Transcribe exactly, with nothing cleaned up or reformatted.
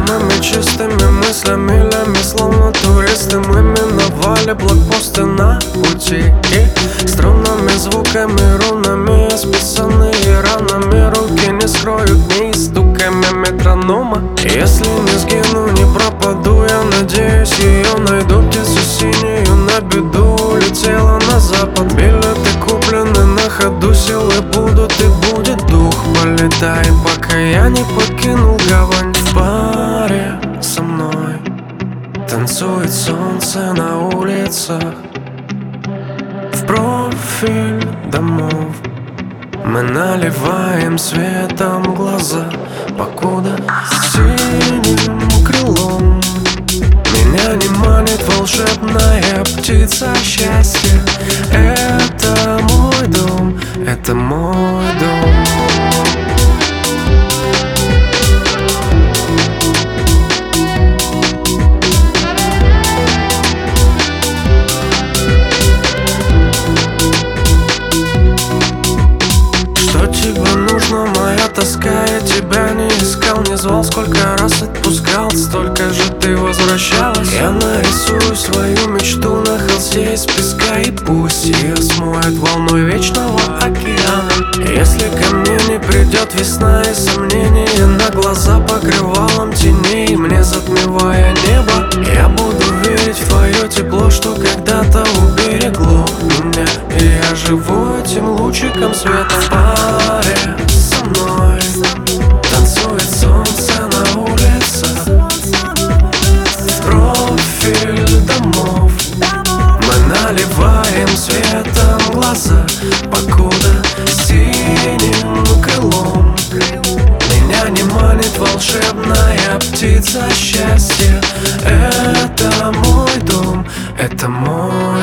самыми чистыми мыслями, лями, словно туристы. Мы миновали блокпосты на пути, и струнными звуками, рунами, списанные ранами, руки не скроют ни стуками метронома. Если не сгину, не пропаду, я надеюсь, ее найду. Птицу синюю на беду летела на запад. Билеты куплены на ходу, силы будут и будет дух. Полетай, пока я не покинул гавань. В паре со мной танцует солнце на улицах. В профиль домов мы наливаем светом глаза, покуда синим крылом меня не манит волшебная птица счастья. Это мой дом, это мой дом. Что тебе нужно, моя тоска? Я тебя не искал, не звал, сколько раз отпускал, столько же ты возвращалась. Я нарисую свою мечту на холсте из песка, и пусть ее смоет волной вечного океана. Если ко мне не придет весна и сомнения на глаза покрывалом теней, мне затмевая небо, я буду верить в твое тепло, что когда-то уберегло меня. И я живу этим лучиком света. В паре со мной танцует солнце на улицах. В профиль домов мы наливаем светом глаза, покуда синим крылом меня не манит волшебная птица счастья. Это мой дом, это мой